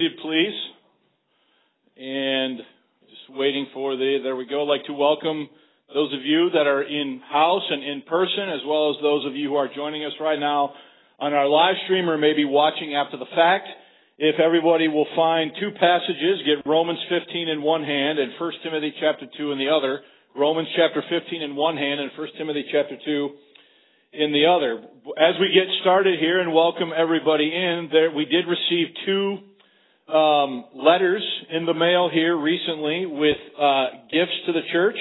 Please. And just waiting for there we go. I'd like to welcome those of you that are in-house and in person, as well as those of you who are joining us right now on our live stream or maybe watching after the fact. If everybody will find two passages, get Romans 15 in one hand and 1 Timothy chapter 2 in the other. Romans chapter 15 in one hand and 1 Timothy chapter 2 in the other. As we get started here and welcome everybody in, we did receive two letters in the mail here recently with gifts to the church.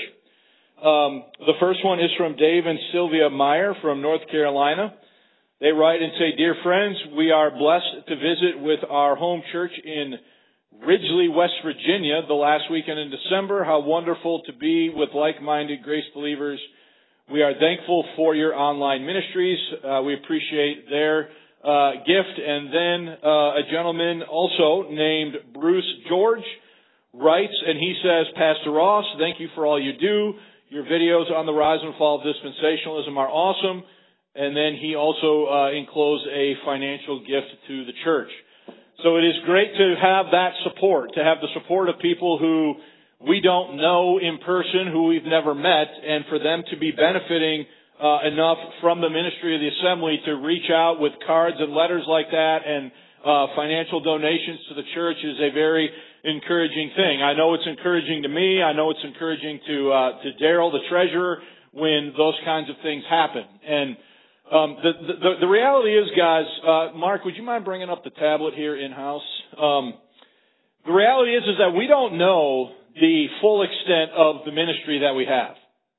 The first one is from Dave and Sylvia Meyer from North Carolina. They write and say, "Dear friends, we are blessed to visit with our home church in Ridgely, West Virginia, the last weekend in December. How wonderful to be with like-minded grace believers. We are thankful for your online ministries." We appreciate their gift. And then a gentleman also named Bruce George writes, and he says, "Pastor Ross, thank you for all you do. Your videos on the rise and fall of dispensationalism are awesome." And then he also enclosed a financial gift to the church. So it is great to have that support, to have the support of people who we don't know in person, who we've never met, and for them to be benefiting enough from the ministry of the assembly to reach out with cards and letters like that and financial donations to the church is a very encouraging thing. I know it's encouraging to me. I know it's encouraging to Daryl, the treasurer, when those kinds of things happen. And the reality is, guys, Mark, would you mind bringing up the tablet here in-house? The reality is that we don't know the full extent of the ministry that we have.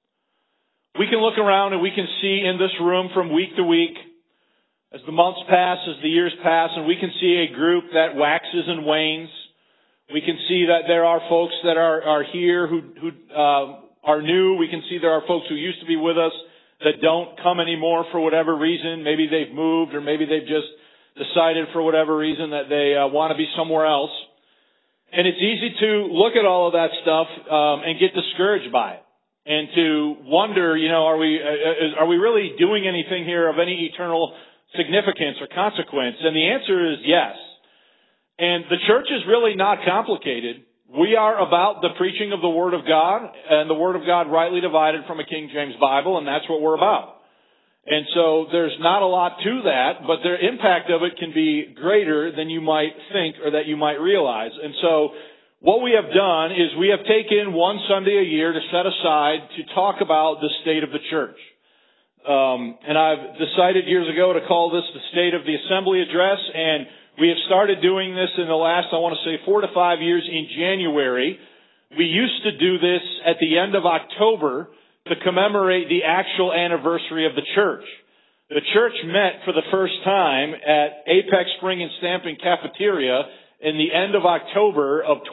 We can look around and we can see in this room from week to week, as the months pass, as the years pass, and we can see a group that waxes and wanes. We can see that there are folks that are here who are new. We can see there are folks who used to be with us that don't come anymore for whatever reason. Maybe they've moved, or maybe they've just decided for whatever reason that they want to be somewhere else. And it's easy to look at all of that stuff and get discouraged by it, and to wonder, are we really doing anything here of any eternal significance or consequence? And the answer is yes. And the church is really not complicated. We are about the preaching of the Word of God, and the Word of God rightly divided from a King James Bible, and that's what we're about. And so there's not a lot to that, but the impact of it can be greater than you might think or that you might realize. And so what we have done is we have taken one Sunday a year to set aside to talk about the state of the church. And I've decided years ago to call this the State of the Assembly Address, and we have started doing this in the last, 4 to 5 years in January. We used to do this at the end of October to commemorate the actual anniversary of the church. The church met for the first time at Apex Spring and Stamping Cafeteria in the end of October of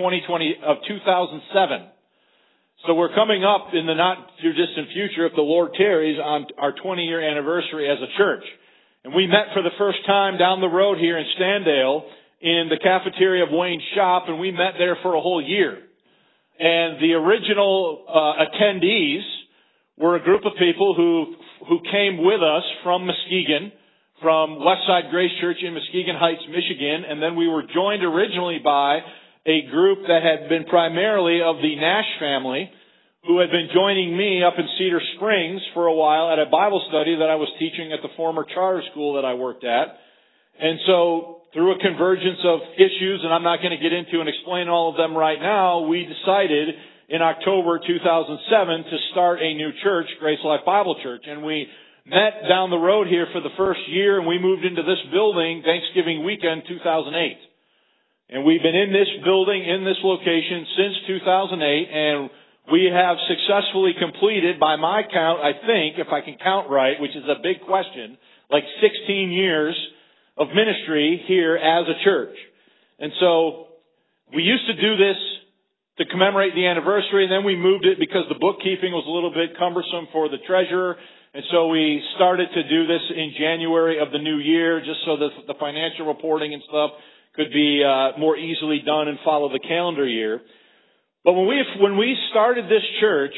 2007. So we're coming up in the not too distant future, if the Lord tarries, on our 20-year anniversary as a church. And we met for the first time down the road here in Standale in the cafeteria of Wayne's shop, and we met there for a whole year. And the original attendees were a group of people who came with us from Muskegon, from Westside Grace Church in Muskegon Heights, Michigan, and then we were joined originally by a group that had been primarily of the Nash family, who had been joining me up in Cedar Springs for a while at a Bible study that I was teaching at the former charter school that I worked at. And so through a convergence of issues, and I'm not going to get into and explain all of them right now, we decided in October 2007 to start a new church, Grace Life Bible Church. And we met down the road here for the first year, and we moved into this building Thanksgiving weekend 2008. And we've been in this building, in this location since 2008, and we have successfully completed, by my count, I think, if I can count right, which is a big question, like 16 years of ministry here as a church. And so we used to do this to commemorate the anniversary, and then we moved it because the bookkeeping was a little bit cumbersome for the treasurer. And so we started to do this in January of the new year, just so that the financial reporting and stuff could be more easily done and follow the calendar year. But when we started this church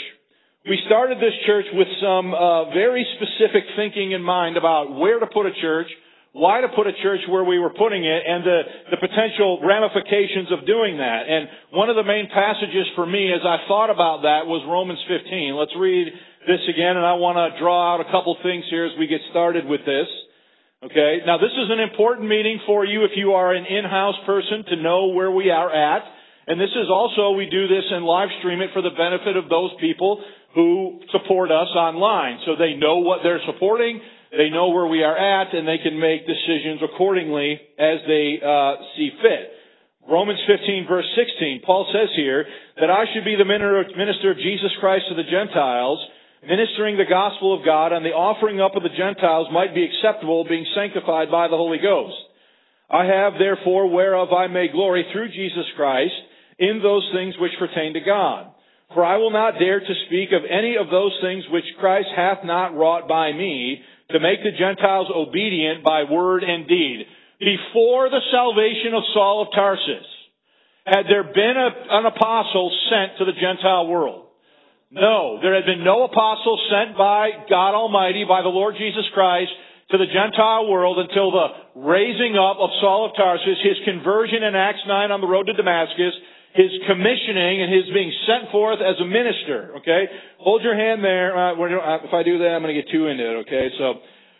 with some very specific thinking in mind about where to put a church, why to put a church where we were putting it and the potential ramifications of doing that. And one of the main passages for me as I thought about that was Romans 15. Let's read this again, and I want to draw out a couple things here as we get started with this. Okay, now this is an important meeting for you if you are an in-house person to know where we are at. And this is also, we do this and live stream it for the benefit of those people who support us online. So they know what they're supporting, they know where we are at, and they can make decisions accordingly as they see fit. Romans 15 verse 16, Paul says here that I should be the minister of Jesus Christ to the Gentiles, ministering the gospel of God, and the offering up of the Gentiles might be acceptable, being sanctified by the Holy Ghost. I have, therefore, whereof I may glory through Jesus Christ in those things which pertain to God. For I will not dare to speak of any of those things which Christ hath not wrought by me, to make the Gentiles obedient by word and deed. Before the salvation of Saul of Tarsus, had there been an apostle sent to the Gentile world? No, there had been no apostle sent by God Almighty, by the Lord Jesus Christ, to the Gentile world until the raising up of Saul of Tarsus, his conversion in Acts 9 on the road to Damascus, his commissioning and his being sent forth as a minister. Okay? Hold your hand there. If I do that, I'm going to get too into it. Okay? So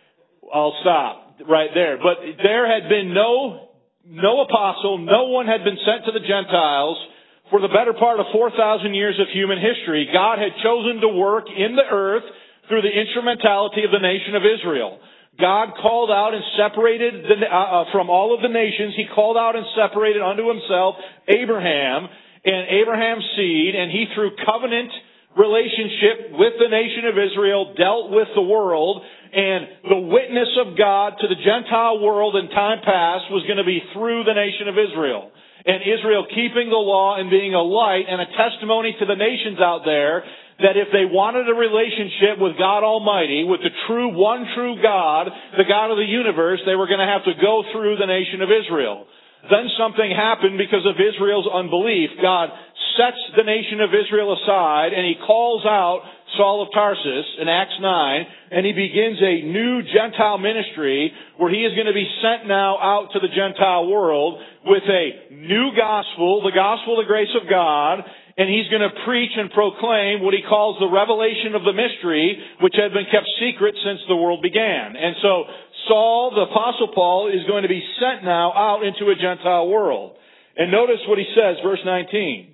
I'll stop right there. But there had been no apostle, no one had been sent to the Gentiles for the better part of 4,000 years of human history. God had chosen to work in the earth through the instrumentality of the nation of Israel. God called out and separated from all of the nations. He called out and separated unto himself Abraham and Abraham's seed, and he through covenant relationship with the nation of Israel dealt with the world, and the witness of God to the Gentile world in time past was going to be through the nation of Israel. And Israel keeping the law and being a light and a testimony to the nations out there that if they wanted a relationship with God Almighty, with the one true God, the God of the universe, they were going to have to go through the nation of Israel. Then something happened because of Israel's unbelief. God sets the nation of Israel aside and he calls out Saul of Tarsus in Acts 9, and he begins a new Gentile ministry where he is going to be sent now out to the Gentile world with a new gospel, the gospel of the grace of God, and he's going to preach and proclaim what he calls the revelation of the mystery, which had been kept secret since the world began. And so Saul, the Apostle Paul, is going to be sent now out into a Gentile world. And notice what he says, verse 19.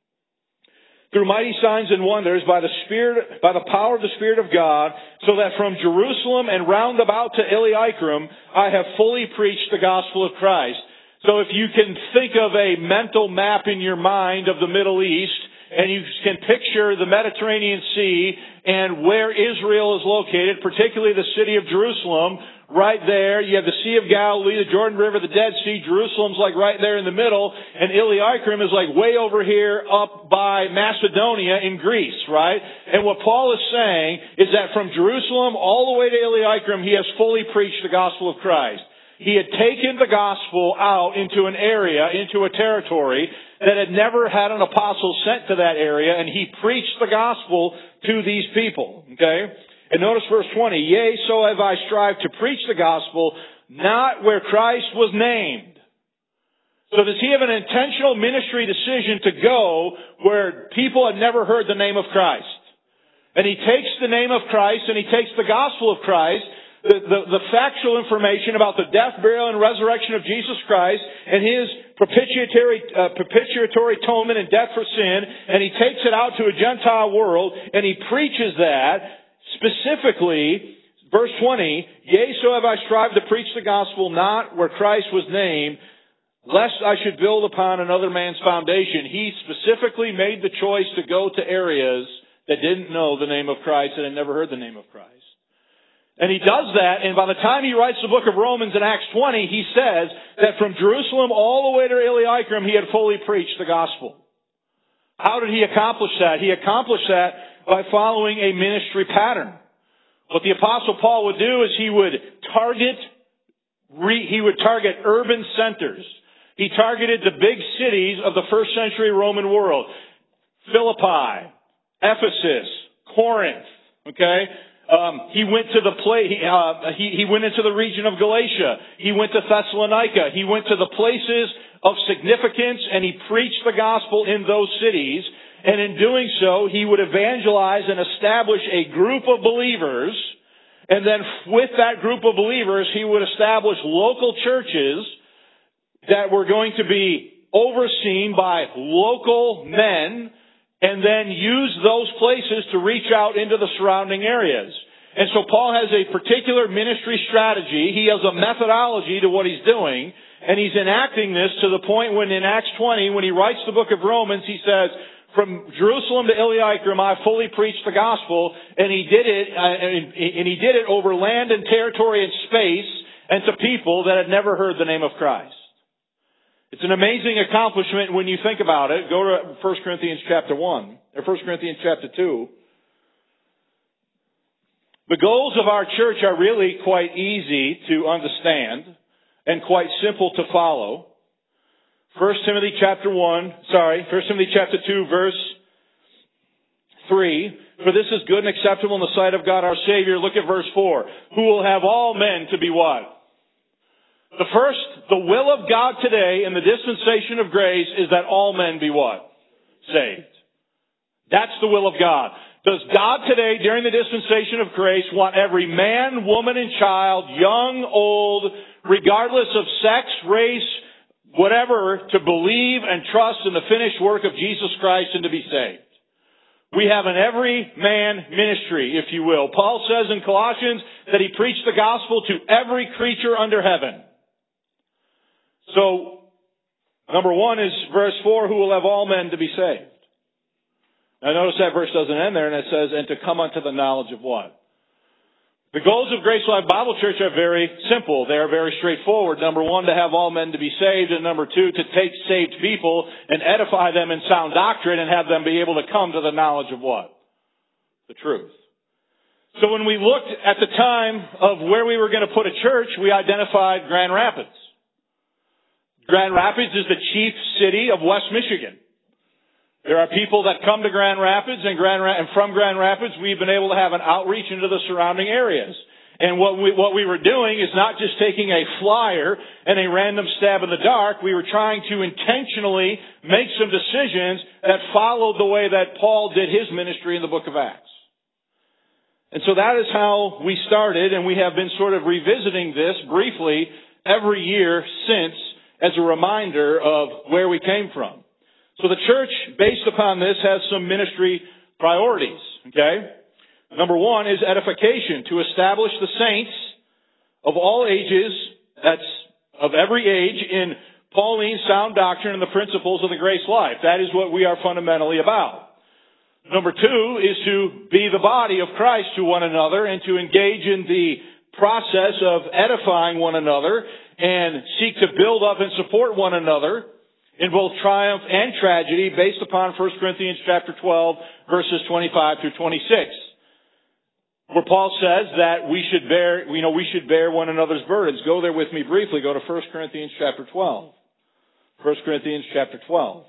Through mighty signs and wonders by the power of the Spirit of God, so that from Jerusalem and round about to Illyricum, I have fully preached the gospel of Christ. So if you can think of a mental map in your mind of the Middle East, and you can picture the Mediterranean Sea and where Israel is located, particularly the city of Jerusalem, right there, you have the Sea of Galilee, the Jordan River, the Dead Sea. Jerusalem's like right there in the middle, and Illyricum is like way over here up by Macedonia in Greece, right? And what Paul is saying is that from Jerusalem all the way to Illyricum, he has fully preached the gospel of Christ. He had taken the gospel out into an area, into a territory that had never had an apostle sent to that area, and he preached the gospel to these people. Okay? And notice verse 20. Yea, so have I strived to preach the gospel, not where Christ was named. So does he have an intentional ministry decision to go where people had never heard the name of Christ? And he takes the name of Christ and he takes the gospel of Christ, the factual information about the death, burial, and resurrection of Jesus Christ and his propitiatory atonement and death for sin, and he takes it out to a Gentile world and he preaches that specifically. Verse 20, yea, so have I strived to preach the gospel not where Christ was named, lest I should build upon another man's foundation. He specifically made the choice to go to areas that didn't know the name of Christ and had never heard the name of Christ. And he does that, and by the time he writes the book of Romans in Acts 20, he says that from Jerusalem all the way to Illyricum, he had fully preached the gospel. How did he accomplish that? He accomplished that by following a ministry pattern. What the Apostle Paul would do is he would target urban centers. He targeted the big cities of the first century Roman world. Philippi, Ephesus, Corinth, okay? He went to he went into the region of Galatia. He went to Thessalonica. He went to the places of significance, and he preached the gospel in those cities. And in doing so, he would evangelize and establish a group of believers. And then with that group of believers, he would establish local churches that were going to be overseen by local men, and then use those places to reach out into the surrounding areas. And so Paul has a particular ministry strategy. He has a methodology to what he's doing, and he's enacting this to the point when in Acts 20, when he writes the book of Romans, he says, from Jerusalem to Illyricum, I fully preached the gospel, and he did it over land and territory and space, and to people that had never heard the name of Christ. It's an amazing accomplishment when you think about it. Go to 1 Corinthians chapter 1, or 1 Corinthians chapter 2. The goals of our church are really quite easy to understand and quite simple to follow. 1 Timothy chapter 2, verse 3. For this is good and acceptable in the sight of God our Savior. Look at verse 4. Who will have all men to be what? The will of God today in the dispensation of grace is that all men be what? Saved. That's the will of God. Does God today, during the dispensation of grace, want every man, woman, and child, young, old, regardless of sex, race, whatever, to believe and trust in the finished work of Jesus Christ and to be saved? We have an every man ministry, if you will. Paul says in Colossians that he preached the gospel to every creature under heaven. So, number one is verse 4, who will have all men to be saved. Now notice that verse doesn't end there, and it says, and to come unto the knowledge of what? The goals of Grace Life Bible Church are very simple. They are very straightforward. Number one, to have all men to be saved, and number two, to take saved people and edify them in sound doctrine and have them be able to come to the knowledge of what? The truth. So when we looked at the time of where we were going to put a church, we identified Grand Rapids. Grand Rapids is the chief city of West Michigan. There are people that come to Grand Rapids, and from Grand Rapids, we've been able to have an outreach into the surrounding areas. And what we were doing is not just taking a flyer and a random stab in the dark. We were trying to intentionally make some decisions that followed the way that Paul did his ministry in the book of Acts. And so that is how we started, and we have been sort of revisiting this briefly every year since, as a reminder of where we came from. So the church, based upon this, has some ministry priorities. Okay? Number one is edification, to establish the saints of all ages, that's of every age, in Pauline sound doctrine and the principles of the grace life. That is what we are fundamentally about. Number two is to be the body of Christ to one another and to engage in the process of edifying one another and seek to build up and support one another in both triumph and tragedy, based upon 1 Corinthians chapter 12, verses 25 through 26. Where Paul says that we should bear one another's burdens. Go there with me briefly. Go to 1 Corinthians chapter 12. 1 Corinthians chapter 12.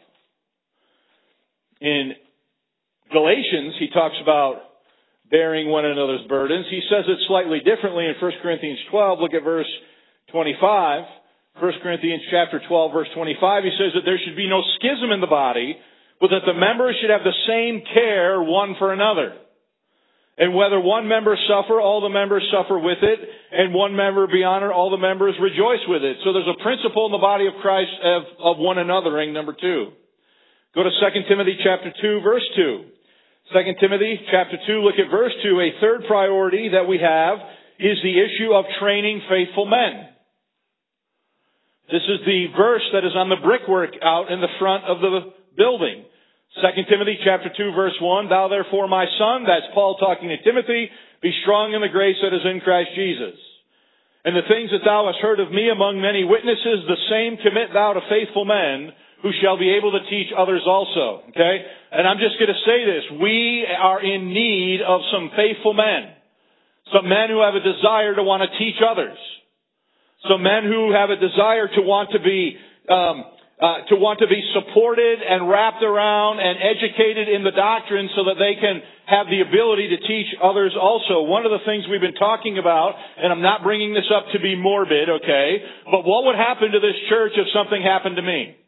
In Galatians, he talks about bearing one another's burdens. He says it slightly differently in 1 Corinthians 12. Look at verse 25. 1 Corinthians chapter 12, verse 25, he says that there should be no schism in the body, but that the members should have the same care one for another. And whether one member suffer, all the members suffer with it, and one member be honored, all the members rejoice with it. So there's a principle in the body of Christ of one anothering, number two. Go to 2 Timothy chapter 2, verse 2. 2 Timothy chapter 2, look at verse 2. A third priority that we have is the issue of training faithful men. This is the verse that is on the brickwork out in the front of the building. 2 Timothy chapter 2, verse 1, Thou therefore, my son, that's Paul talking to Timothy, be strong in the grace that is in Christ Jesus. And the things that thou hast heard of me among many witnesses, the same commit thou to faithful men, who shall be able to teach others also. Okay? And I'm just going to say this. We are in need of some faithful men. Some men who have a desire to want to teach others. Some men who have a desire to want to be to want to be supported and wrapped around and educated in the doctrine so that they can have the ability to teach others also. One of the things we've been talking about, and I'm not bringing this up to be morbid, okay, but what would happen to this church if something happened to me?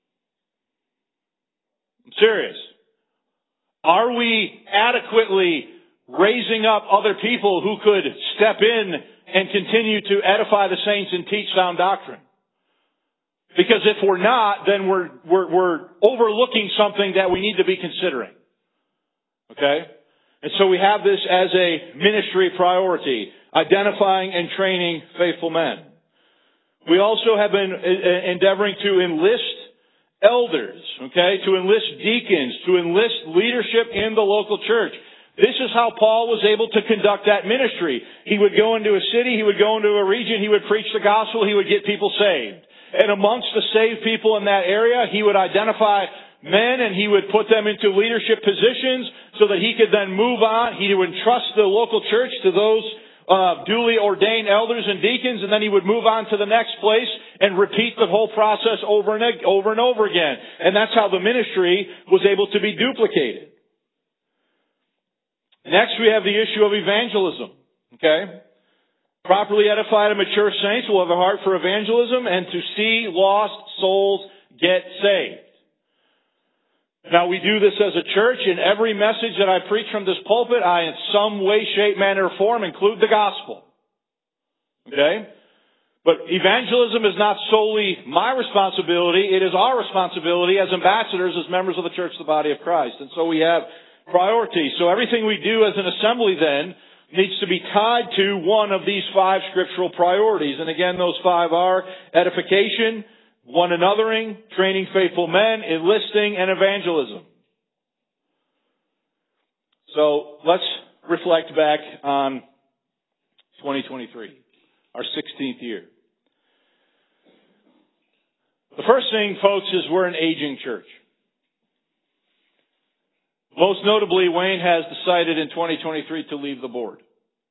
I'm serious. Are we adequately raising up other people who could step in and continue to edify the saints and teach sound doctrine? Because if we're not, then we're overlooking something that we need to be considering. Okay? And so we have this as a ministry priority, identifying and training faithful men. We also have been endeavoring to enlist elders, okay, to enlist deacons, to enlist leadership in the local church. This is how Paul was able to conduct that ministry. He would go into a city, he would go into a region, he would preach the gospel, he would get people saved. And amongst the saved people in that area, he would identify men and he would put them into leadership positions so that he could then move on. He would entrust the local church to those duly ordained elders and deacons, and then he would move on to the next place and repeat the whole process over and over again. And that's how the ministry was able to be duplicated. Next, we have the issue of evangelism. Okay? Properly edified and mature saints will have a heart for evangelism and to see lost souls get saved. Now, we do this as a church. In every message that I preach from this pulpit, I in some way, shape, manner, or form include the gospel. Okay? But evangelism is not solely my responsibility. It is our responsibility as ambassadors, as members of the church, the body of Christ. And so we have priorities. So everything we do as an assembly then needs to be tied to one of these 5 scriptural priorities. And again, those 5 are edification, one anothering, training faithful men, enlisting, and evangelism. So let's reflect back on 2023, our 16th year. The first thing, folks, is we're an aging church. Most notably, Wayne has decided in 2023 to leave the board.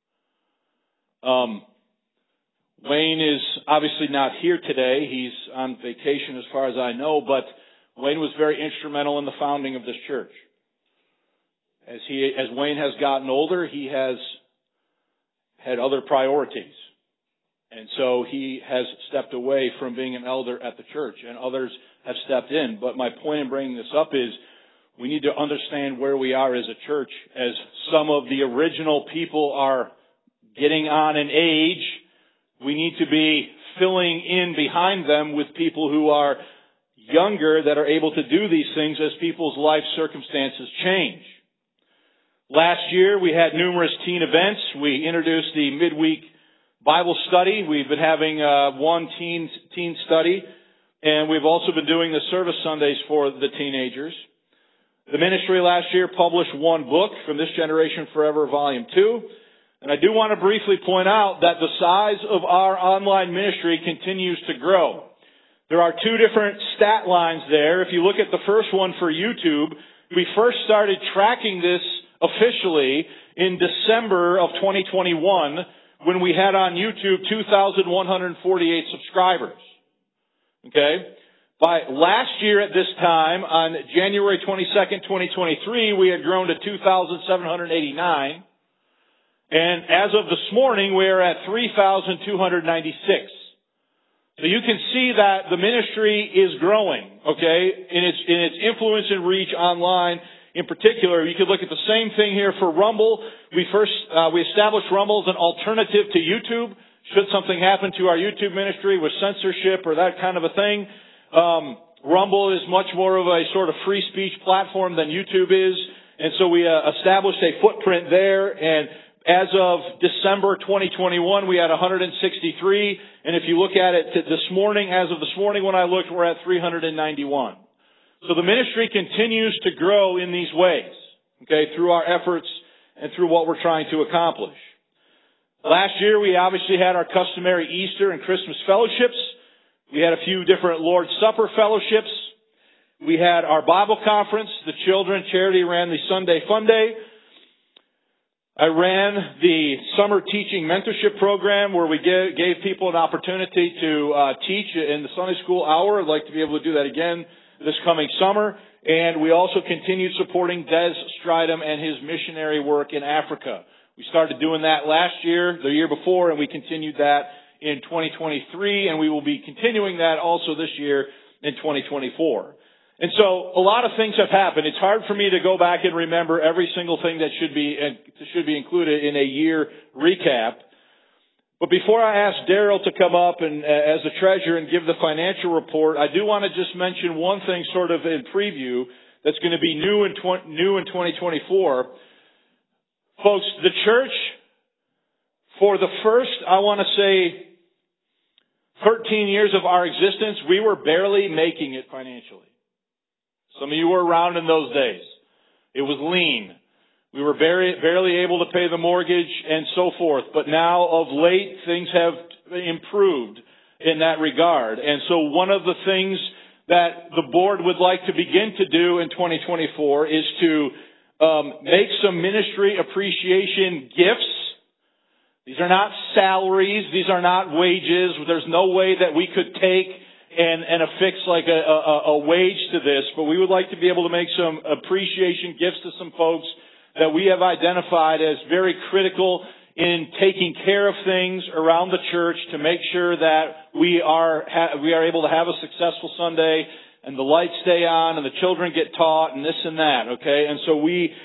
Wayne is obviously not here today. He's on vacation as far as I know, but Wayne was very instrumental in the founding of this church. As Wayne has gotten older, he has had other priorities. And so he has stepped away from being an elder at the church, and others have stepped in. But my point in bringing this up is we need to understand where we are as a church. As some of the original people are getting on in age, we need to be filling in behind them with people who are younger that are able to do these things as people's life circumstances change. Last year, we had numerous teen events. We introduced the midweek Bible study. We've been having one teen study, and we've also been doing the service Sundays for the teenagers. The ministry last year published one book, From This Generation Forever, Volume 2. And I do want to briefly point out that the size of our online ministry continues to grow. There are 2 different stat lines there. If you look at the first one for YouTube, we first started tracking this officially in December of 2021 when we had on YouTube 2,148 subscribers. Okay? By last year at this time, on January 22nd, 2023, we had grown to 2,789. And as of this morning, we are at 3,296. So you can see that the ministry is growing, okay, in its influence and reach online. In particular, you could look at the same thing here for Rumble. We established Rumble as an alternative to YouTube. Should something happen to our YouTube ministry with censorship or that kind of a thing, Rumble is much more of a sort of free speech platform than YouTube is. And so we established a footprint there, and as of December 2021, we had 163, and if you look at it this morning, as of this morning when I looked, we're at 391. So the ministry continues to grow in these ways, okay, through our efforts and through what we're trying to accomplish. Last year, we obviously had our customary Easter and Christmas fellowships. We had a few different Lord's Supper fellowships. We had our Bible conference. The children charity ran the Sunday Fun Day. I ran the summer teaching mentorship program where we gave people an opportunity to teach in the Sunday school hour. I'd like to be able to do that again this coming summer. And we also continued supporting Des Stridham and his missionary work in Africa. We started doing that last year, the year before, and we continued that in 2023, and we will be continuing that also this year in 2024. And so a lot of things have happened. It's hard for me to go back and remember every single thing that should be included in a year recap. But before I ask Daryl to come up and as the treasurer and give the financial report, I do want to just mention one thing sort of in preview that's going to be new in 2024. Folks, the church, for the first, I want to say, 13 years of our existence, we were barely making it financially. Some of you were around in those days. It was lean. We were barely able to pay the mortgage and so forth. But now, of late, things have improved in that regard. And so one of the things that the board would like to begin to do in 2024 is to make some ministry appreciation gifts. These are not salaries. These are not wages. There's no way that we could take and affix like a wage to this. But we would like to be able to make some appreciation gifts to some folks that we have identified as very critical in taking care of things around the church to make sure that we are able to have a successful Sunday and the lights stay on and the children get taught and this and that, okay? And so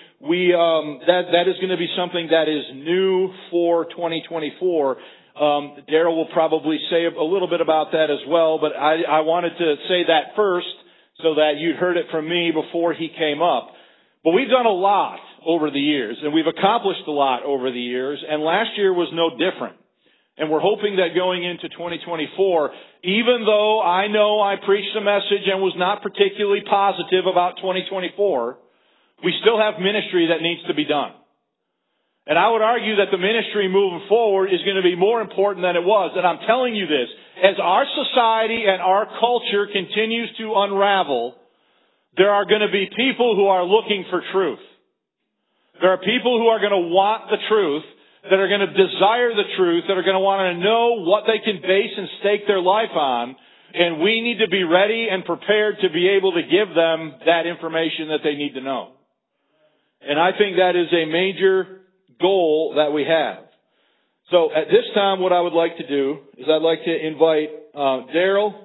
that is going to be something that is new for 2024. Daryl will probably say a little bit about that as well, but I wanted to say that first so that you'd heard it from me before he came up. But we've done a lot over the years, and we've accomplished a lot over the years, and last year was no different. And we're hoping that going into 2024, even though I know I preached a message and was not particularly positive about 2024, we still have ministry that needs to be done. And I would argue that the ministry moving forward is going to be more important than it was. And I'm telling you this, as our society and our culture continues to unravel, there are going to be people who are looking for truth. There are people who are going to want the truth, that are going to desire the truth, that are going to want to know what they can base and stake their life on. And we need to be ready and prepared to be able to give them that information that they need to know. And I think that is a major goal that we have. So at this time, what I would like to do is I'd like to invite Daryl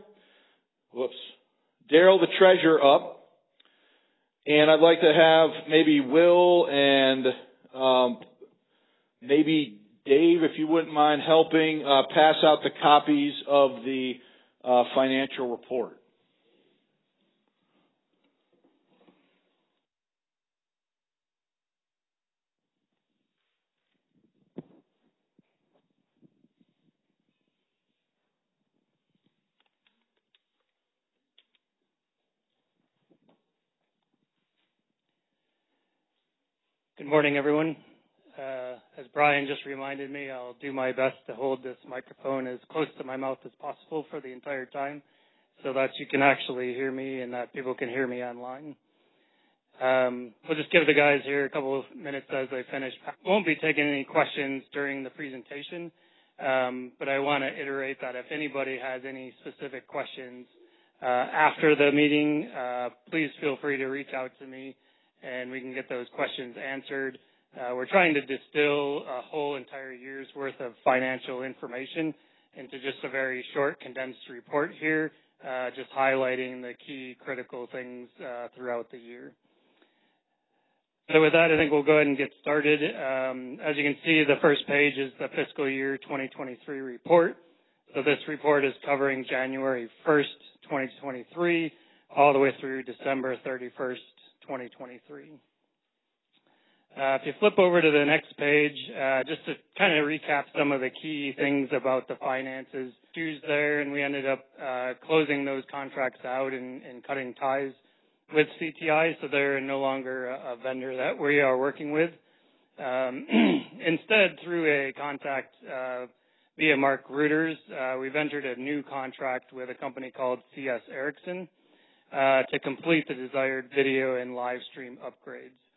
the treasurer up. And I'd like to have maybe Will and maybe Dave, if you wouldn't mind helping, pass out the copies of the financial report. Good morning, everyone. As Brian just reminded me, I'll do my best to hold this microphone as close to my mouth as possible for the entire time so that you can actually hear me and that people can hear me online. We'll just give the guys here a couple of minutes as they finish. I won't be taking any questions during the presentation, but I want to iterate that if anybody has any specific questions after the meeting, please feel free to reach out to me and we can get those questions answered. We're trying to distill a whole entire year's worth of financial information into just a very short, condensed report here, just highlighting the key critical things throughout the year. So with that, I think we'll go ahead and get started. As you can see, the first page is the fiscal year 2023 report. So this report is covering January 1st, 2023, all the way through December 31st, 2023. If you flip over to the next page, just to kind of recap some of the key things about the finances, issues there, and we ended up closing those contracts out and cutting ties with CTI, so they're no longer a vendor that we are working with. Instead, through a contact via Mark Reuters, we've entered a new contract with a company called CS Ericsson to complete the desired video and live stream upgrades.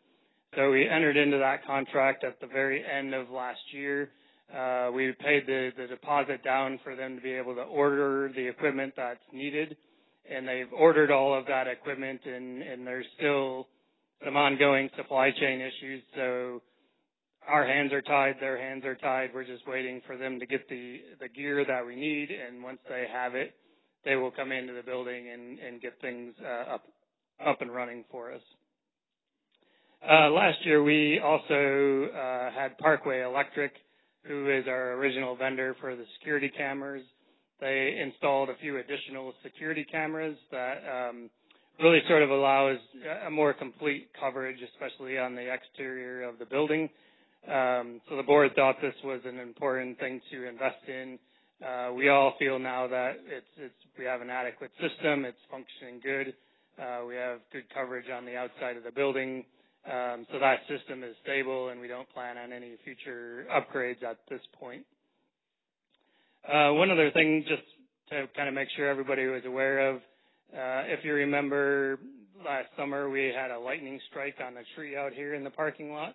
So we entered into that contract at the very end of last year. We paid the deposit down for them to be able to order the equipment that's needed, and they've ordered all of that equipment, and there's still some ongoing supply chain issues. So our hands are tied, their hands are tied. We're just waiting for them to get the gear that we need, and once they have it, they will come into the building and get things up and running for us. Last year, we also had Parkway Electric, who is our original vendor for the security cameras. They installed a few additional security cameras that really sort of allows a more complete coverage, especially on the exterior of the building. So the board thought this was an important thing to invest in. We all feel now that we have an adequate system. It's functioning good. We have good coverage on the outside of the building. So that system is stable, and we don't plan on any future upgrades at this point. One other thing, just to kind of make sure everybody was aware of, if you remember last summer, we had a lightning strike on a tree out here in the parking lot.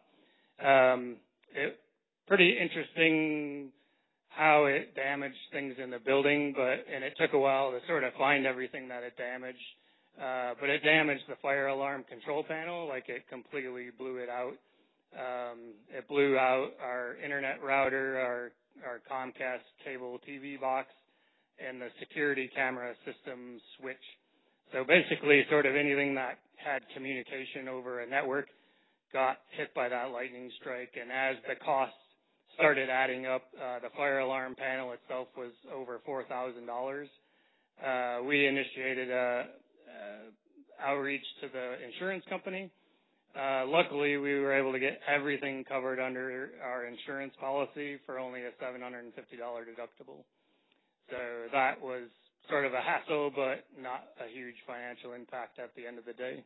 Pretty interesting how it damaged things in the building, and it took a while to sort of find everything that it damaged. But it damaged the fire alarm control panel, like it completely blew it out. It blew out our internet router, our Comcast cable TV box, and the security camera system switch. So basically, sort of anything that had communication over a network got hit by that lightning strike. And as the costs started adding up, the fire alarm panel itself was over $4,000. We initiated outreach to the insurance company. Luckily, we were able to get everything covered under our insurance policy for only a $750 deductible. So that was sort of a hassle, but not a huge financial impact at the end of the day.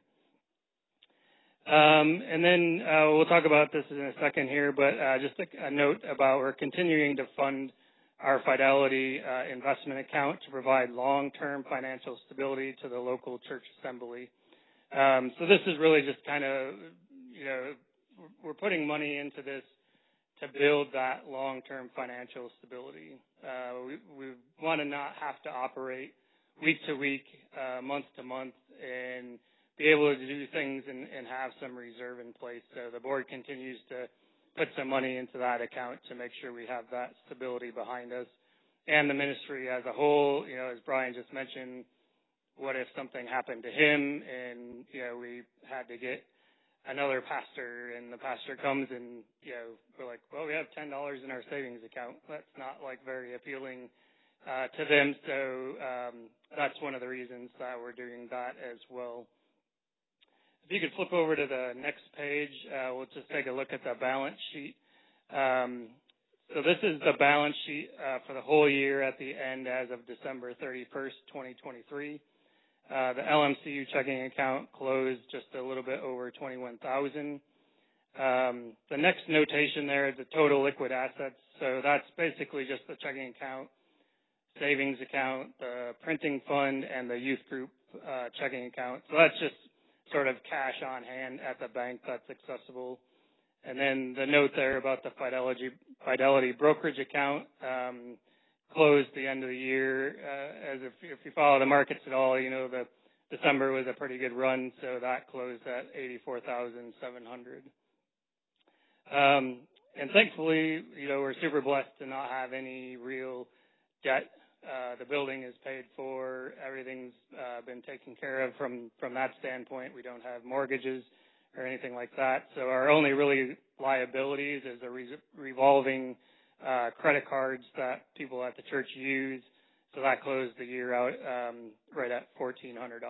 And then we'll talk about this in a second here, but just a note about we're continuing to fund our Fidelity investment account to provide long-term financial stability to the local church assembly. So this is really just kind of, we're putting money into this to build that long-term financial stability. We want to not have to operate week to week, month to month, and be able to do things and have some reserve in place. So the board continues to put some money into that account to make sure we have that stability behind us. And the ministry as a whole, as Brian just mentioned, what if something happened to him and, we had to get another pastor, and the pastor comes and, we're like, well, we have $10 in our savings account. That's not very appealing to them. So that's one of the reasons that we're doing that as well. If you could flip over to the next page, we'll just take a look at the balance sheet. So this is the balance sheet for the whole year at the end as of December 31st, 2023. The LMCU checking account closed just a little bit over $21,000. The next notation there is the total liquid assets. So that's basically just the checking account, savings account, the printing fund, and the youth group checking account. So that's just sort of cash on hand at the bank that's accessible. And then the note there about the Fidelity brokerage account closed the end of the year. As if you follow the markets at all, the December was a pretty good run, so that closed at $84,700. And thankfully, we're super blessed to not have any real debt. The building is paid for. Everything's been taken care of from that standpoint. We don't have mortgages or anything like that. So our only really liabilities is a revolving credit cards that people at the church use. So that closed the year out right at $1,400.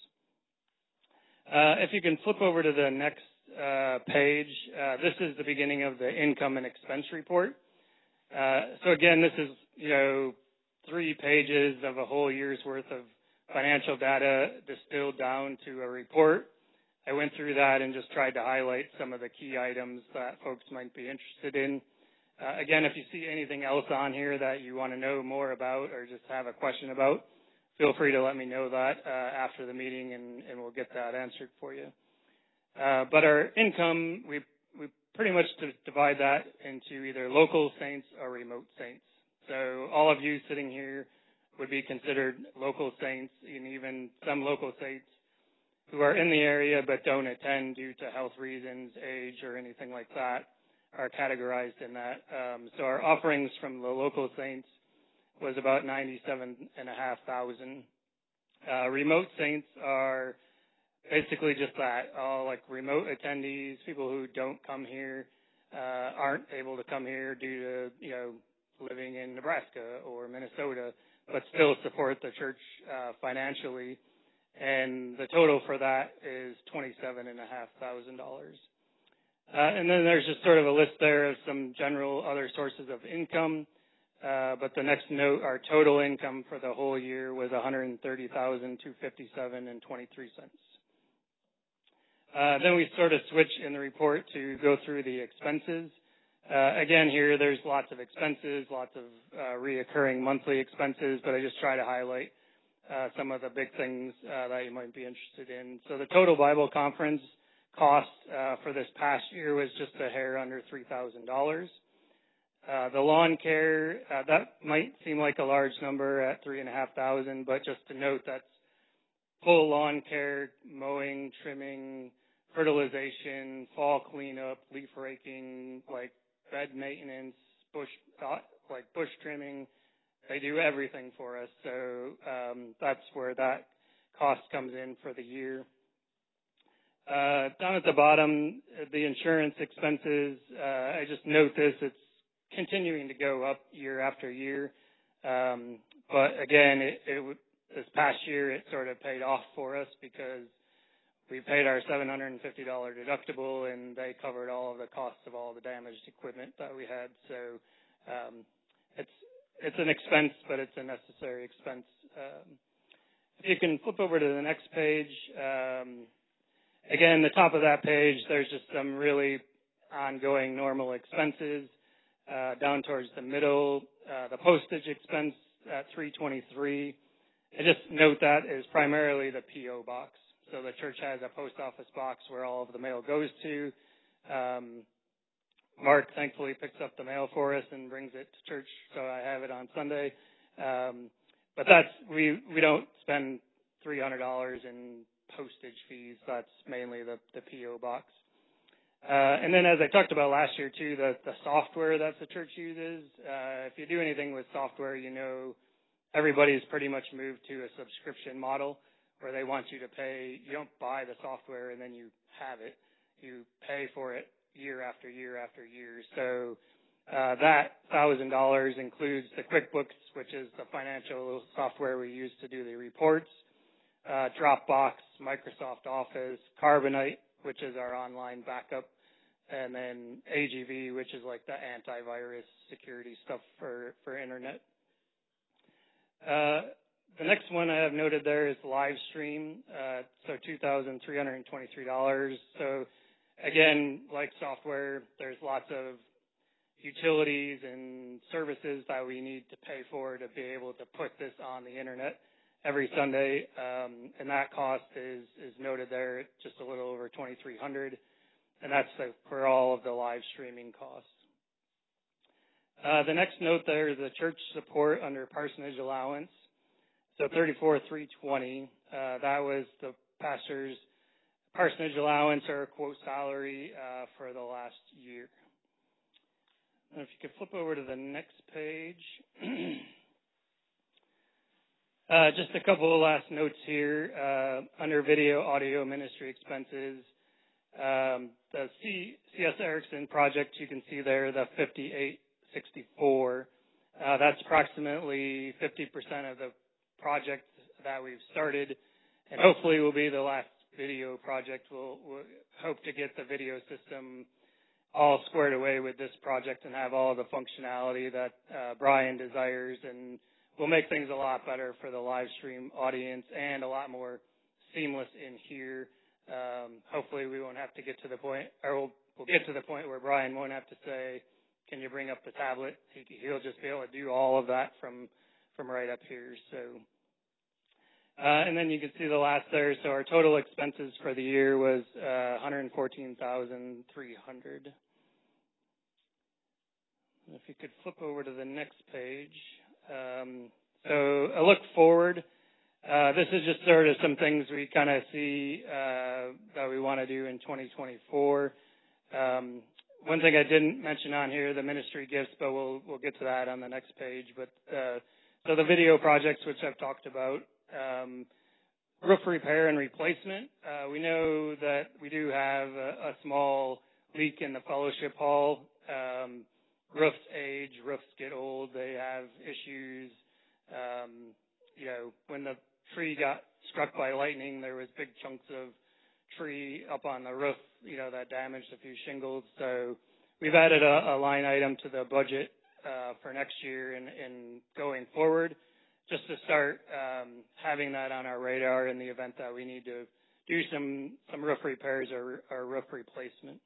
If you can flip over to the next page, this is the beginning of the income and expense report. So again, this is, 3 pages of a whole year's worth of financial data distilled down to a report. I went through that and just tried to highlight some of the key items that folks might be interested in. Again, if you see anything else on here that you want to know more about or just have a question about, feel free to let me know that after the meeting, and we'll get that answered for you. But our income, we pretty much divide that into either local saints or remote saints. So all of you sitting here would be considered local saints, and even some local saints who are in the area but don't attend due to health reasons, age, or anything like that are categorized in that. So our offerings from the local saints was about $97,500. Remote saints are basically just that, all like remote attendees, people who don't come here, aren't able to come here due to, living in Nebraska or Minnesota, but still support the church financially. And the total for that is $27,500. And then there's just sort of a list there of some general other sources of income. But the next note, our total income for the whole year was $130,257.23. Then we sort of switch in the report to go through the expenses. Again, here there's lots of expenses, lots of reoccurring monthly expenses, but I just try to highlight some of the big things that you might be interested in. So the total Bible conference cost for this past year was just a hair under $3,000. The lawn care, that might seem like a large number at $3,500, but just to note that's full lawn care, mowing, trimming, fertilization, fall cleanup, leaf raking, like bed maintenance, bush trimming. They do everything for us. So that's where that cost comes in for the year. Down at the bottom, the insurance expenses, I just note this, it's continuing to go up year after year. But again, this past year it sort of paid off for us because we paid our $750 deductible and they covered all of the costs of all the damaged equipment that we had. So it's an expense, but it's a necessary expense. If you can flip over to the next page, again, the top of that page, there's just some really ongoing normal expenses. Down towards the middle, the postage expense at $323. And just note that is primarily the P.O. box. So the church has a post office box where all of the mail goes to. Mark thankfully picks up the mail for us and brings it to church, so I have it on Sunday. But we don't spend $300 in postage fees. That's mainly the P.O. box. And then as I talked about last year too, the software that the church uses, if you do anything with software, everybody's pretty much moved to a subscription model where they want you to pay. You don't buy the software and then you have it. You pay for it year after year after year. So that $1,000 includes the QuickBooks, which is the financial software we use to do the reports, Dropbox, Microsoft Office, Carbonite, which is our online backup, and then AGV, which is like the antivirus security stuff for internet. The next one I have noted there is live stream, so $2,323. So again, like software, there's lots of utilities and services that we need to pay for to be able to put this on the internet every Sunday, and that cost is noted there at just a little over $2,300, and that's for all of the live streaming costs. The next note there is the church support under parsonage allowance. So $34,320. That was the pastor's parsonage allowance or quote salary for the last year. And if you could flip over to the next page. Just a couple of last notes here. Under video, audio, ministry expenses, the C.S. Erickson project, you can see there the 5864. That's approximately 50% of the project that we've started, and hopefully will be the last video project. We'll hope to get the video system all squared away with this project and have all the functionality that Brian desires, and we'll make things a lot better for the live stream audience and a lot more seamless in here. Hopefully we won't have to get to the point, or we'll get to the point where Brian won't have to say, can you bring up the tablet? He'll just be able to do all of that from right up here. So And then you can see the last there. So our total expenses for the year was $114,300. If you could flip over to the next page. So a look forward. This is just sort of some things we kind of see that we want to do in 2024. One thing I didn't mention on here, the ministry gifts, but we'll get to that on the next page. But so the video projects, which I've talked about, roof repair and replacement. We know that we do have a small leak in the fellowship hall. Roofs age, roofs get old, they have issues. When the tree got struck by lightning, there was big chunks of tree up on the roof, that damaged a few shingles. So we've added a line item to the budget for next year and going forward, just to start having that on our radar in the event that we need to do some roof repairs or roof replacement.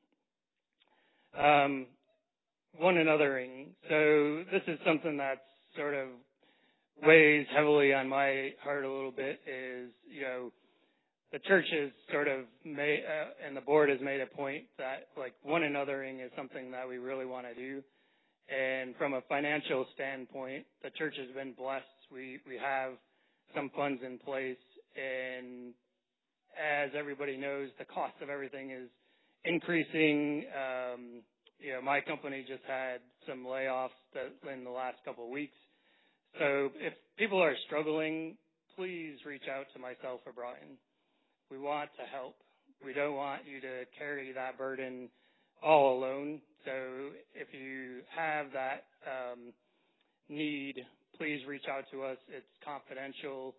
One anothering. So this is something that's sort of weighs heavily on my heart a little bit is, the church has sort of made, and the board has made a point that like one anothering is something that we really want to do. And from a financial standpoint, the church has been blessed. We have some funds in place, and as everybody knows, the cost of everything is increasing. My company just had some layoffs in the last couple of weeks. So if people are struggling, please reach out to myself or Brian. We want to help. We don't want you to carry that burden all alone. So if you have that need, please reach out to us. It's confidential.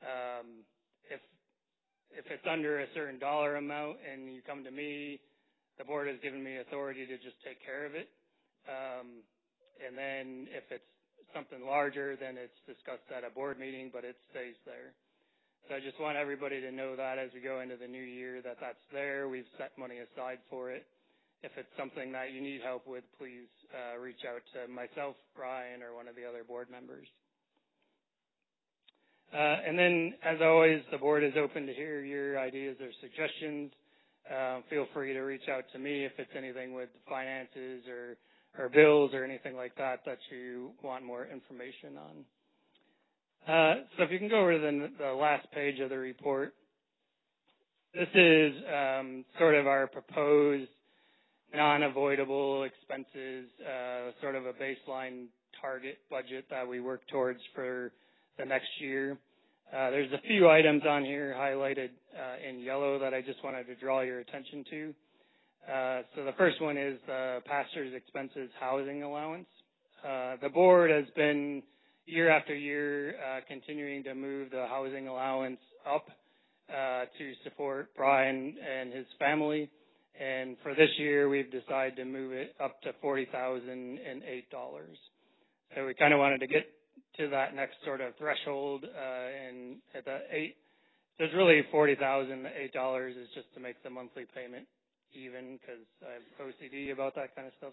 If it's under a certain dollar amount and you come to me, the board has given me authority to just take care of it. And then if it's something larger, then it's discussed at a board meeting, but it stays there. So I just want everybody to know that as we go into the new year, that's there. We've set money aside for it. If it's something that you need help with, please reach out to myself, Brian, or one of the other board members. And then, as always, the board is open to hear your ideas or suggestions. Feel free to reach out to me if it's anything with finances or bills or anything like that you want more information on. So if you can go over to the last page of the report. This is sort of our proposed non-avoidable expenses, sort of a baseline target budget that we work towards for the next year. There's a few items on here highlighted in yellow that I just wanted to draw your attention to. So the first one is the pastor's expenses housing allowance. The board has been year after year continuing to move the housing allowance up to support Brian and his family. And for this year, we've decided to move it up to $40,008. So we kind of wanted to get to that next sort of threshold, and at the there's really $40,008 is just to make the monthly payment even, because I have OCD about that kind of stuff.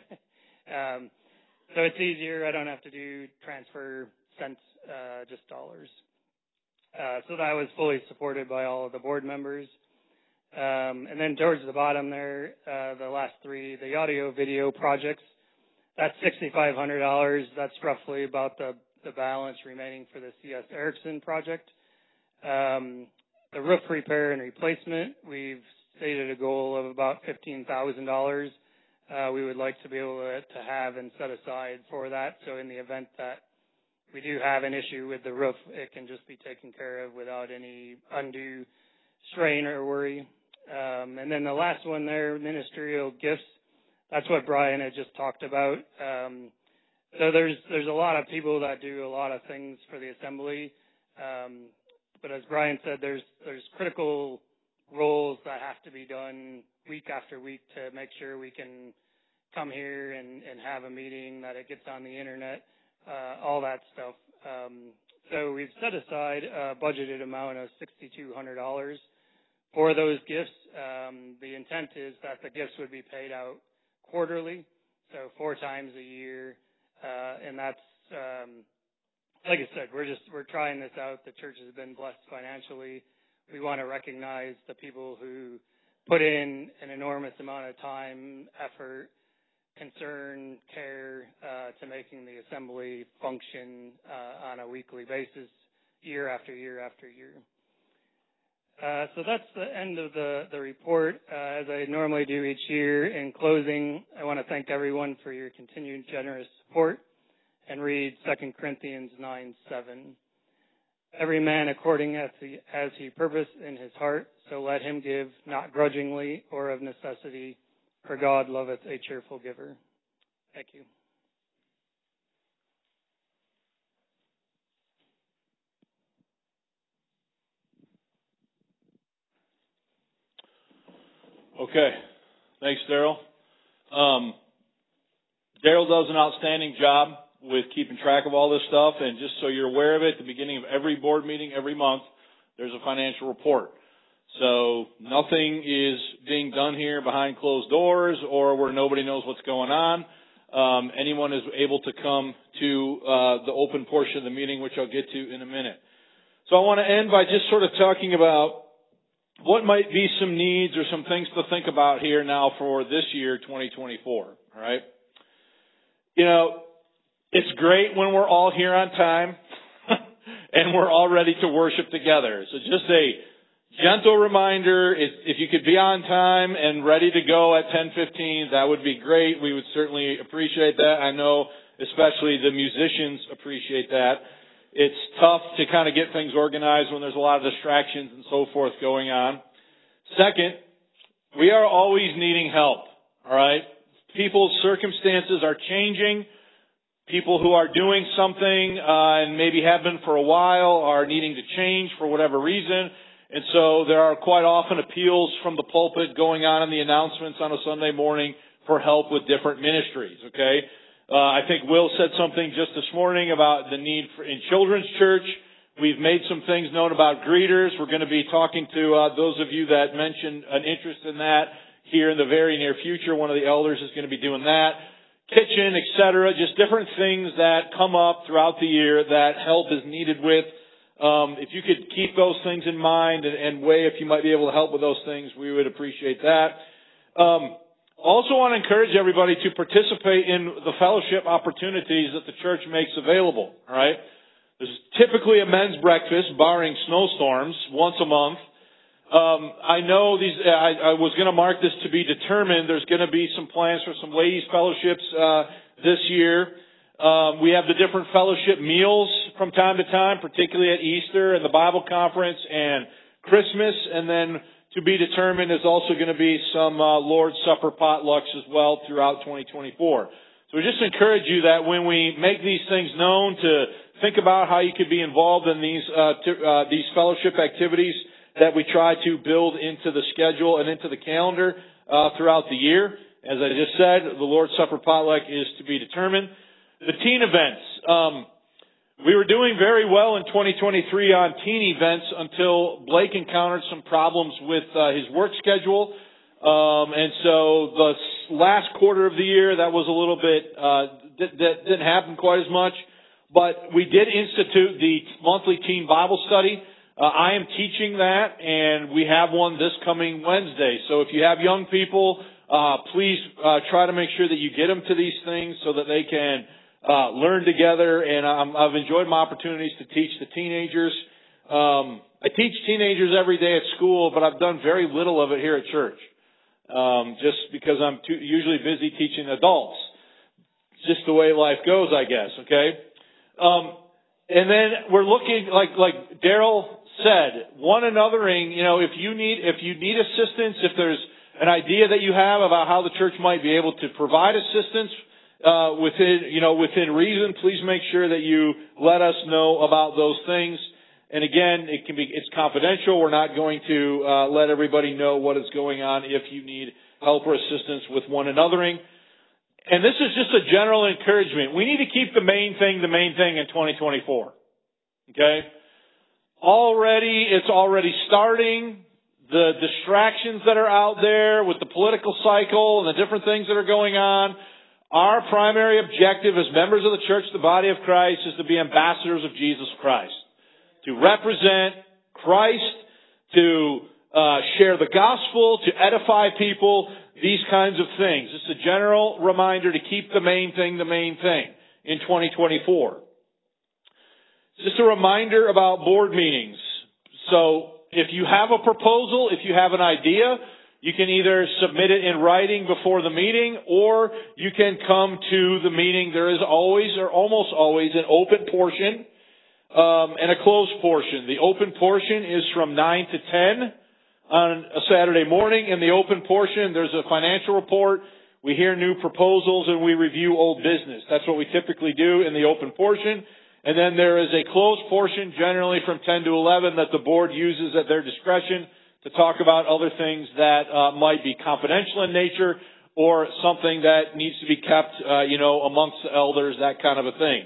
So it's easier. I don't have to do transfer cents, just dollars. So that was fully supported by all of the board members. And then towards the bottom there, the last three, the audio video projects, that's $6,500. That's roughly about the balance remaining for the C.S. Erickson project. The roof repair and replacement, we've stated a goal of about $15,000. We would like to be able to have and set aside for that. So in the event that we do have an issue with the roof, it can just be taken care of without any undue strain or worry. And then the last one there, ministerial gifts. That's what Brian had just talked about. So there's a lot of people that do a lot of things for the assembly. But as Brian said, there's critical roles that have to be done week after week to make sure we can come here and have a meeting, that it gets on the internet, all that stuff. So we've set aside a budgeted amount of $6,200 for those gifts. The intent is that the gifts would be paid out quarterly, so 4 times a year, and that's like I said, we're trying this out. The church has been blessed financially. We want to recognize the people who put in an enormous amount of time, effort, concern, care to making the assembly function on a weekly basis, year after year after year. So that's the end of the report. As I normally do each year, in closing, I want to thank everyone for your continued generous support and read 2 Corinthians 9:7. Every man according as he purposed in his heart, so let him give, not grudgingly or of necessity, for God loveth a cheerful giver. Thank you. Okay. Thanks, Daryl. Daryl does an outstanding job with keeping track of all this stuff, and just so you're aware of it, at the beginning of every board meeting every month, there's a financial report. So nothing is being done here behind closed doors or where nobody knows what's going on. Anyone is able to come to the open portion of the meeting, which I'll get to in a minute. So I want to end by just sort of talking about what might be some needs or some things to think about here now for this year, 2024. All right. You know, it's great when we're all here on time and we're all ready to worship together. So just a gentle reminder, if you could be on time and ready to go at 10:15, that would be great. We would certainly appreciate that. I know especially the musicians appreciate that. It's tough to kind of get things organized when there's a lot of distractions and so forth going on. Second, we are always needing help, all right? People's circumstances are changing. People who are doing something and maybe have been for a while are needing to change for whatever reason. And so there are quite often appeals from the pulpit going on in the announcements on a Sunday morning for help with different ministries, okay? I think Will said something just this morning about the need in children's church. We've made some things known about greeters. We're going to be talking to those of you that mentioned an interest in that here in the very near future. One of the elders is going to be doing that. Kitchen, etc., just different things that come up throughout the year that help is needed with. If you could keep those things in mind and weigh if you might be able to help with those things, we would appreciate that. Also want to encourage everybody to participate in the fellowship opportunities that the church makes available. All right, there's typically a men's breakfast, barring snowstorms, once a month. I know these. I was going to mark this to be determined. There's going to be some plans for some ladies' fellowships this year. We have the different fellowship meals from time to time, particularly at Easter and the Bible conference and Christmas. And then to be determined is also going to be some Lord's Supper potlucks as well throughout 2024. So we just encourage you that when we make these things known, to think about how you could be involved in these fellowship activities that we try to build into the schedule and into the calendar throughout the year. As I just said, the Lord's Supper potluck is to be determined. The teen events. We were doing very well in 2023 on teen events until Blake encountered some problems with his work schedule. And so the last quarter of the year, that was a little bit, that didn't happen quite as much. But we did institute the monthly teen Bible study. I am teaching that, and we have one this coming Wednesday. So if you have young people, please try to make sure that you get them to these things so that they can learn together. And I've enjoyed my opportunities to teach the teenagers. I teach teenagers every day at school, but I've done very little of it here at church, just because I'm usually busy teaching adults. It's just the way life goes, I guess. Okay. And then we're looking, like Daryl said, one anothering. You know, if you need assistance, if there's an idea that you have about how the church might be able to provide assistance within reason, please make sure that you let us know about those things. And again, it's confidential. We're not going to let everybody know what is going on if you need help or assistance with one anothering. And this is just a general encouragement. We need to keep the main thing in 2024. Okay? It's already starting. The distractions that are out there with the political cycle and the different things that are going on Our primary objective as members of the church, the body of Christ, is to be ambassadors of Jesus Christ. To represent Christ, to share the gospel, to edify people, these kinds of things. It's a general reminder to keep the main thing in 2024. It's just a reminder about board meetings. So if you have a proposal, if you have an idea, you can either submit it in writing before the meeting, or you can come to the meeting. There is always, or almost always, an open portion and a closed portion. The open portion is from 9 to 10 on a Saturday morning. In the open portion, there's a financial report. We hear new proposals and we review old business. That's what we typically do in the open portion. And then there is a closed portion, generally from 10 to 11, that the board uses at their discretion to talk about other things that might be confidential in nature or something that needs to be kept, amongst the elders, that kind of a thing.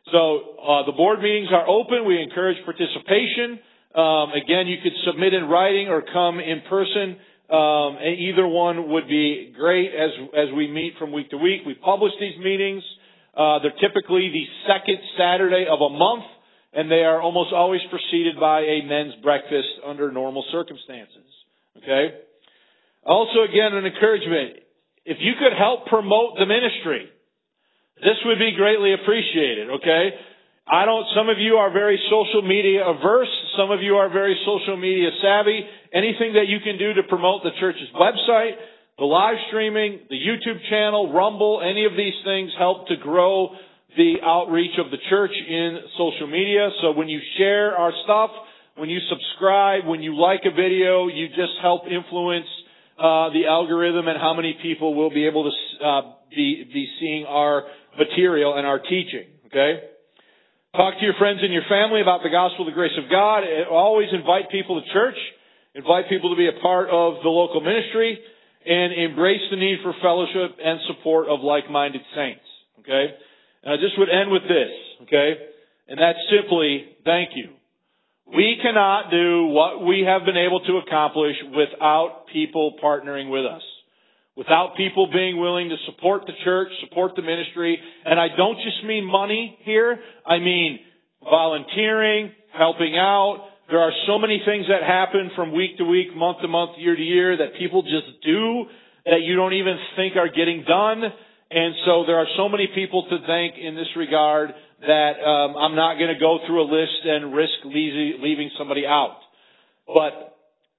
So the board meetings are open. We encourage participation. Again, you could submit in writing or come in person. Either one would be great as we meet from week to week. We publish these meetings. They're typically the second Saturday of a month, and they are almost always preceded by a men's breakfast under normal circumstances. Okay? Also, again, an encouragement. If you could help promote the ministry, this would be greatly appreciated. Okay? Some of you are very social media averse. Some of you are very social media savvy. Anything that you can do to promote the church's website, the live streaming, the YouTube channel, Rumble, any of these things help to grow the outreach of the church in social media. So when you share our stuff, when you subscribe, when you like a video, you just help influence the algorithm and how many people will be able to be seeing our material and our teaching. Okay? Talk to your friends and your family about the gospel of the grace of God. Always invite people to church. Invite people to be a part of the local ministry. And embrace the need for fellowship and support of like-minded saints. Okay? And I just would end with this. Okay? And that's simply, thank you. We cannot do what we have been able to accomplish without people partnering with us. Without people being willing to support the church, support the ministry. And I don't just mean money here. I mean volunteering, helping out. There are so many things that happen from week to week, month to month, year to year that people just do that you don't even think are getting done. And so there are so many people to thank in this regard that I'm not going to go through a list and risk leaving somebody out. But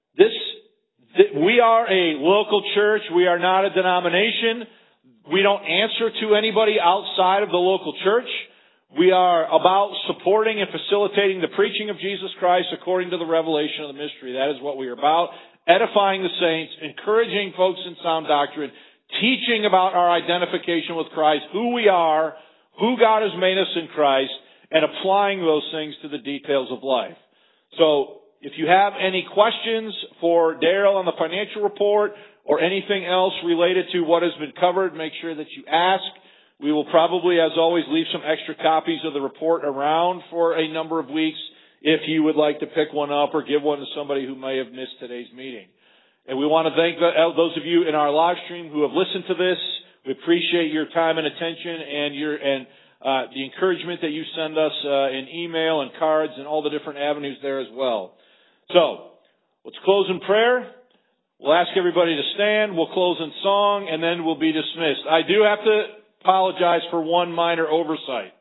we are a local church. We are not a denomination. We don't answer to anybody outside of the local church. We are about supporting and facilitating the preaching of Jesus Christ according to the revelation of the mystery. That is what we are about. Edifying the saints, encouraging folks in sound doctrine, teaching about our identification with Christ, who we are, who God has made us in Christ, and applying those things to the details of life. So, if you have any questions for Daryl on the financial report or anything else related to what has been covered, make sure that you ask. We will probably, as always, leave some extra copies of the report around for a number of weeks if you would like to pick one up or give one to somebody who may have missed today's meeting. And we want to thank those of you in our live stream who have listened to this. We appreciate your time and attention and the encouragement that you send us in email and cards and all the different avenues there as well. So, let's close in prayer. We'll ask everybody to stand. We'll close in song, and then we'll be dismissed. I do have to apologize for one minor oversight.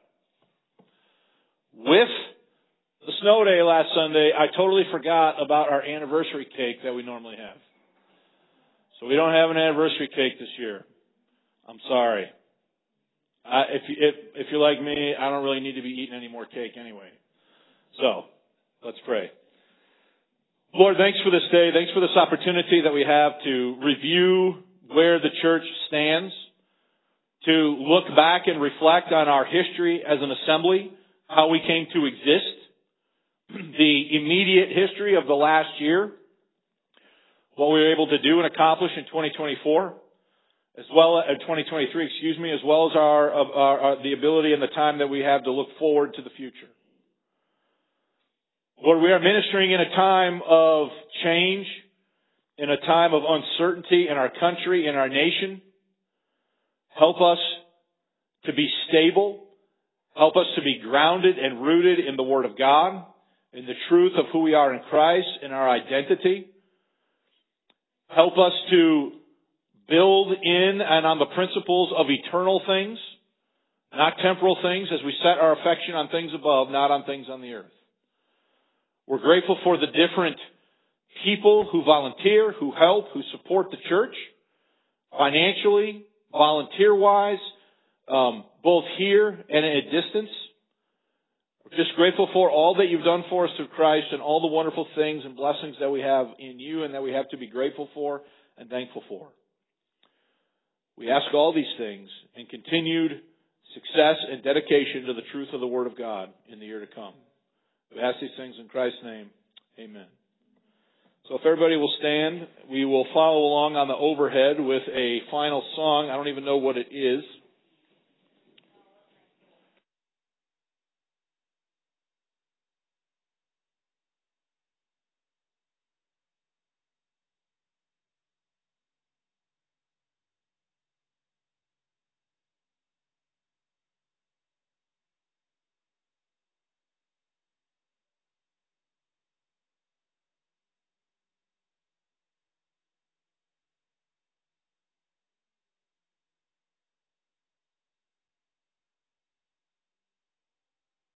With the snow day last Sunday, I totally forgot about our anniversary cake that we normally have. So we don't have an anniversary cake this year. I'm sorry. If you're like me, I don't really need to be eating any more cake anyway. So, let's pray. Lord, thanks for this day. Thanks for this opportunity that we have to review where the church stands, to look back and reflect on our history as an assembly, how we came to exist, the immediate history of the last year, what we were able to do and accomplish in 2024, as well as 2023, as well as the ability and the time that we have to look forward to the future. Lord, we are ministering in a time of change, in a time of uncertainty in our country, in our nation. Help us to be stable. Help us to be grounded and rooted in the Word of God, in the truth of who we are in Christ, in our identity. Help us to build in and on the principles of eternal things, not temporal things, as we set our affection on things above, not on things on the earth. We're grateful for the different people who volunteer, who help, who support the church, financially, volunteer-wise, both here and at a distance. We're just grateful for all that you've done for us through Christ and all the wonderful things and blessings that we have in you and that we have to be grateful for and thankful for. We ask all these things in continued success and dedication to the truth of the Word of God in the year to come. We ask these things in Christ's name. Amen. So if everybody will stand, we will follow along on the overhead with a final song. I don't even know what it is.